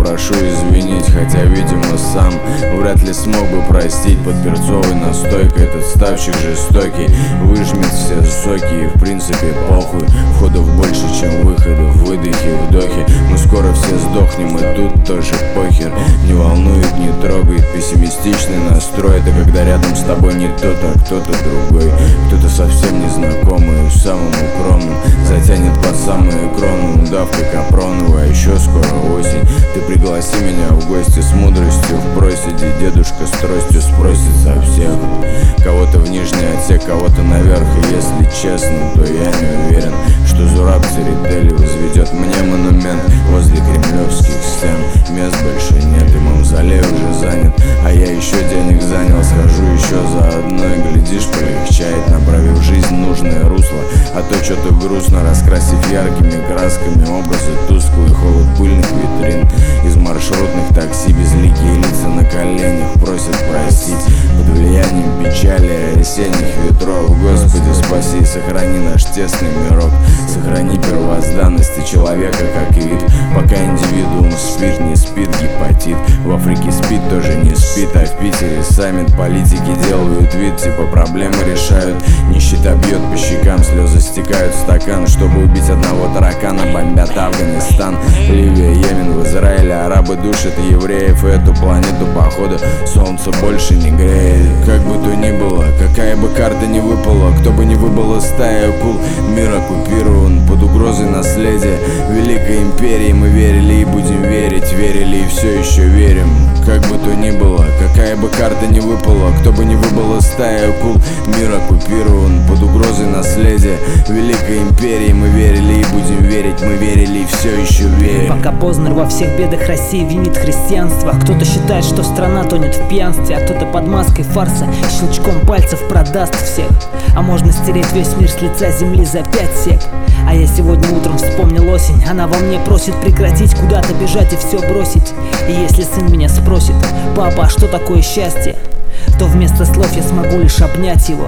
прошу извинить, хотя, видимо, сам вряд ли смог бы простить. Под перцовой настойкой этот ставщик жестокий выжмет все соки, и в принципе похуй. Входов больше, чем выходов, выдохи, вдохи. Мы скоро все сдохнем, и тут тоже похер. Не волнует, не трогает пессимистичный настрой. Это когда рядом с тобой не тот, а кто-то другой. Кто-то совсем незнакомый, самым укромным затянет под самую крону удавкой Капронова. А еще скоро осень. Ты пригласи меня в гости с мудростью в проседи. Дедушка с тростью спросит со всех. Кого-то в нижний отсек, кого-то наверх. И если честно, то я не уверен, что Зураб Церетели возведет мне монумент возле кремлевских стен. Мест больше нет, и мавзолей уже занят, а я еще денег занял. Схожу еще заодно и, глядишь, полегчает, направив жизнь в нужное русло. А то что-то грустно, раскрасив яркими красками образы тусклый холод пыльных витрин. Из маршрутных такси безликие лица на коленях просят простить. Под влиянием печали осенних ветров. Господи, спаси и сохрани наш тесный мирок. Сохрани первозданности человека как вид. Пока индивидуум спит, не спит гепатит. В Африке спит, тоже не спит, а в Питере саммит. Политики делают вид, типа проблемы решают. Нищета бьет по щекам, слезы стекают в стакан. Чтобы убить одного таракана, бомбят Афганистан, Ливия, Йемен, в Израиле арабы душат евреев. И эту планету, походу, солнце больше не греет. Как бы то ни было, какая бы карта ни выпала, кто бы ни выбыл из стаи акул, мир оккупирован под угрозой наследия Великой империи. Мы верили и будем верить, верили и все еще верим. Как бы то ни было, какая бы карта ни выпала, кто бы ни выбыл из стаи акул, мир оккупирован под угрозой наследия Великой империи. Мы верили и будем верить, мы верили и все еще верим. Пока Познер во всех бедах России винит христианство. Кто-то считает, что страна тонет в пьянстве, а кто-то под маской фарса щелчком пальцев продаст всех. А можно стереть весь мир с лица земли за 5 сек. А я сегодня утром вспомнил осень. Она во мне просит прекратить куда-то бежать и все бросить. И если сын меня спросит: папа, а что такое счастье?, то вместо слов я смогу лишь обнять его.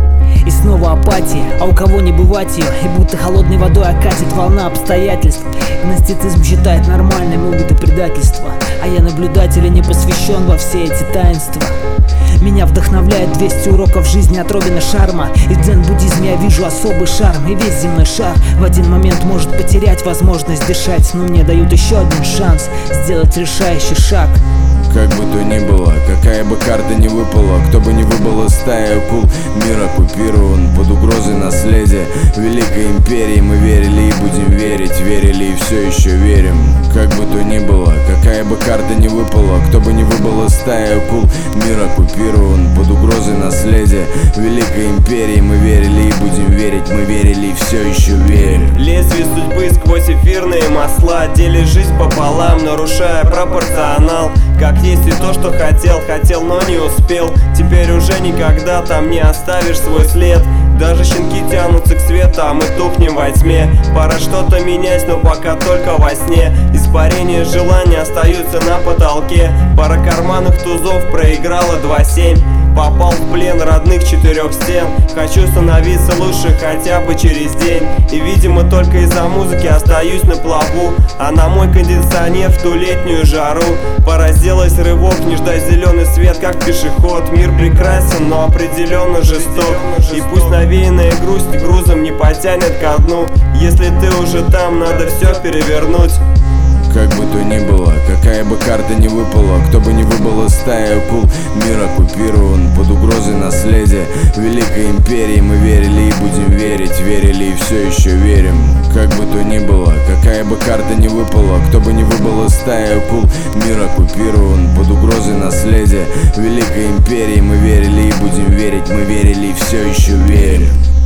И снова апатия, а у кого не бывать ее. И будто холодной водой окатит волна обстоятельств. Гностицизм считает нормальным опыт и предательство, а я наблюдатель и не посвящен во все эти таинства. Меня вдохновляет 200 уроков жизни от Робина Шарма. И в дзен-буддизме я вижу особый шарм. И весь земной шар в один момент может потерять возможность дышать. Но мне дают еще один шанс сделать решающий шаг. Как бы то ни было, какая бы карта ни выпала, кто бы ни выбыл из стаи акул, мир оккупирован под угрозой наследия Великой империи. Мы верили и будем верить, верили и все еще верим. Как бы то ни было, какая бы карта ни выпала, кто бы ни выбыл из стаи акул, мир оккупирован под угрозой наследия Великой империи. Мы верили и будем верить, мы верили и все еще верим. Лезвие судьбы сквозь эфирные масла, дели жизнь пополам, нарушая пропорционал. Как есть и то, что хотел, но не успел. Теперь уже никогда там не оставишь свой след. Даже щенки тянутся к свету, а мы тухнем во тьме. Пора что-то менять, но пока только во сне. Испарения желания остаются на потолке. Пара карманных тузов проиграла 2-7. Попал в плен родных 4 стен. Хочу становиться лучше хотя бы через день. И видимо только из-за музыки остаюсь на плаву. А на мой кондиционер в ту летнюю жару пора сделать рывок, не ждать зеленый свет как пешеход. Мир прекрасен, но определенно жесток. И пусть навеянная грусть грузом не потянет ко дну. Если ты уже там, надо все перевернуть. Как бы то ни было, какая бы карта ни выпала, кто бы ни выбыл из стаи акул, мир оккупирован под угрозой наследия Великой империи. Мы верили и будем верить, верили и все еще верим. Как бы то ни было, какая бы карта ни выпала, кто бы ни выбыл из стаи акул, мир оккупирован под угрозой наследия Великой империи. Мы верили и будем верить, мы верили и все еще верим.